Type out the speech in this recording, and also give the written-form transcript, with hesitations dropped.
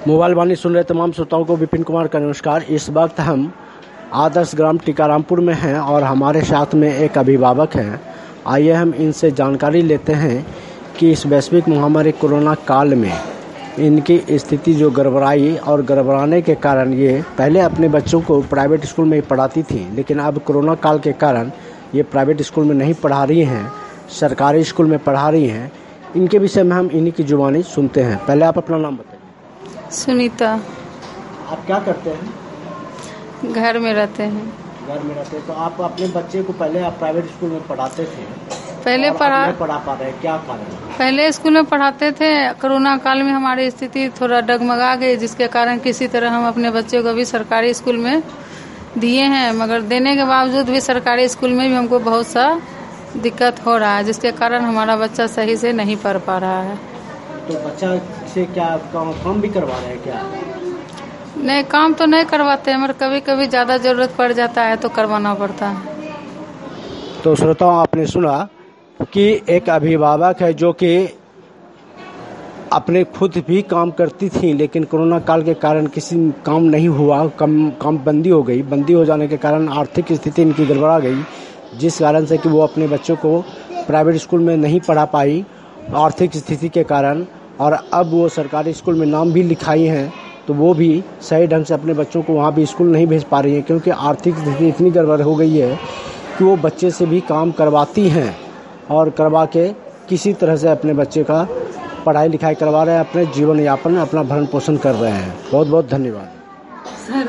Mobile वाणी सुन रहे तमाम श्रोताओं को विपिन कुमार का नमस्कार। इस वक्त हम आदर्श ग्राम टीकारामपुर में हैं और हमारे साथ में एक अभिभावक हैं। आइए हम इनसे जानकारी लेते हैं कि इस वैश्विक महामारी कोरोना काल में इनकी स्थिति जो गड़बड़ाई और गड़बड़ाने के कारण ये पहले अपने बच्चों को प्राइवेट स्कूल में ही पढ़ाती थी, लेकिन अब कोरोना काल के कारण ये प्राइवेट स्कूल में नहीं पढ़ा रही हैं, सरकारी स्कूल में पढ़ा रही हैं। इनके विषय में हम इन्हीं की जुबानी सुनते हैं। पहले आप अपना नाम बताइए। सुनीता। आप क्या करते हैं? घर में रहते हैं। घर में रहते हैं। तो आप अपने बच्चे को पहले आप प्राइवेट स्कूल में पढ़ाते थे, पहले नहीं पढ़ा पा रहे, क्या कारण? पहले स्कूल में पढ़ाते थे। कोरोना काल में हमारी स्थिति थोड़ा डगमगा गई, जिसके कारण किसी तरह हम अपने बच्चे को भी सरकारी स्कूल में दिए हैं, मगर देने के बावजूद भी सरकारी स्कूल में भी हमको बहुत सा दिक्कत हो रहा है, जिसके कारण हमारा बच्चा सही से नहीं पढ़ पा रहा है। तो बच्चा से क्या काम भी करवा रहे हैं क्या? नहीं, काम तो नहीं करवाते हैं, मगर कभी कभी ज़्यादा ज़रूरत पड़ जाता है तो करवाना पड़ता है। तो श्रोताओं, आपने सुना कि एक अभिभावक है जो कि अपने खुद भी काम करती थी, लेकिन कोरोना काल के कारण किसी काम नहीं हुआ, काम बंदी हो गई। बंदी हो जाने के कारण आर्थिक स्थिति इनकी गड़बड़ा गई, जिस कारण से कि वो अपने बच्चों को प्राइवेट स्कूल में नहीं पढ़ा पाई आर्थिक स्थिति के कारण। और अब वो सरकारी स्कूल में नाम भी लिखाई हैं, तो वो भी सही ढंग से अपने बच्चों को वहाँ भी स्कूल नहीं भेज पा रही हैं, क्योंकि आर्थिक स्थिति इतनी गड़बड़ हो गई है कि वो बच्चे से भी काम करवाती हैं और करवा के किसी तरह से अपने बच्चे का पढ़ाई लिखाई करवा रहे हैं, अपने जीवन यापन अपना भरण पोषण कर रहे हैं। बहुत बहुत धन्यवाद।